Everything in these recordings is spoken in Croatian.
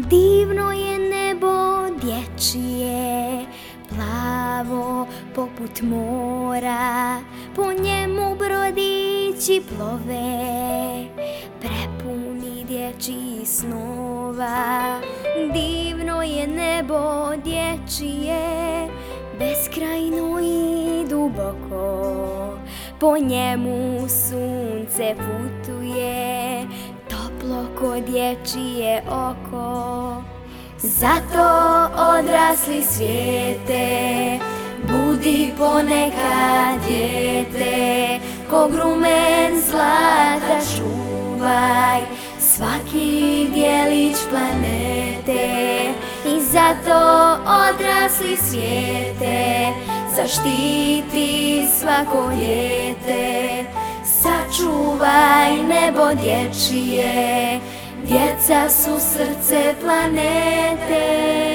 Divno je nebo dječje, plavo poput mora, po njemu brodići plove, prepuni dječjih snova. Divno je nebo dječje, beskrajno i duboko, po njemu sunce putuje, toplo ko dječje oko. Zato odrasli svijete, budi ponekad dijete, ko grumen zlata čuvaj svaki djelić planete. I zato odrasli svijete, zaštiti svako dijete, sačuvaj nebo dječje, djeca su srce planete.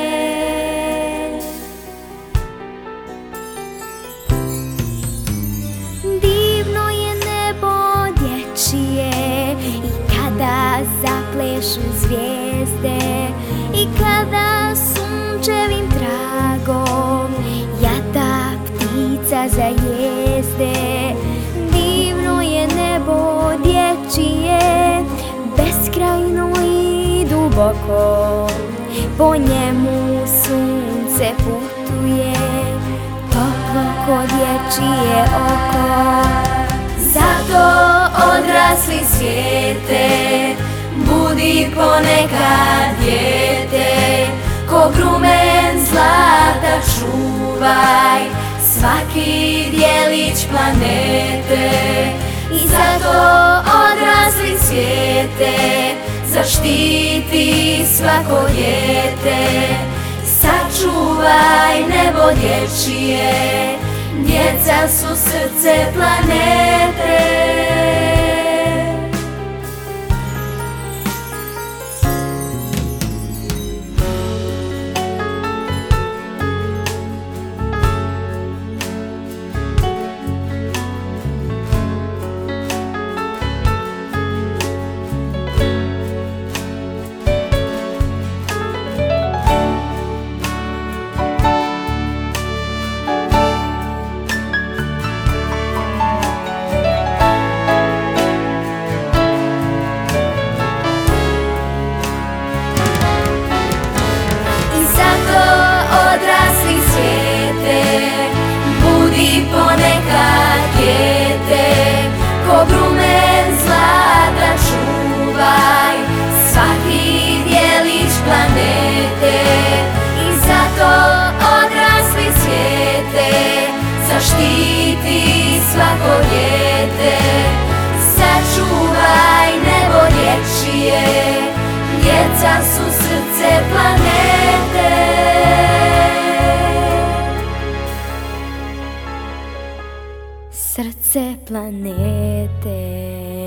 Divno je nebo dječje i kada zaplešu zvijezde, i kada sunčevim tragom jata ptica zajezde. Divno je nebo dječje, beskrajno i duboko, po njemu sunce putuje, toplo ko dječje oko. Zato odrasli svijete, budi ponekad dijete, ko grumen zlata čuvaj svaki djelić planete. I zato odrasli svijete, zaštiti svako dijete, sačuvaj nebo dječje, djeca su srce planete. Ponekad dijete, ko grumen zlata čuvaj svaki djelić planete. I zato odrasli svijete, zaštiti svako dijete, sačuvaj nebo dječje, djeca su srce planete. Srce planete.